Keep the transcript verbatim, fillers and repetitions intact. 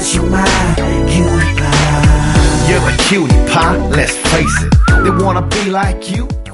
you're my cutie pie. You're a cutie pie, let's face it. They wanna be like you.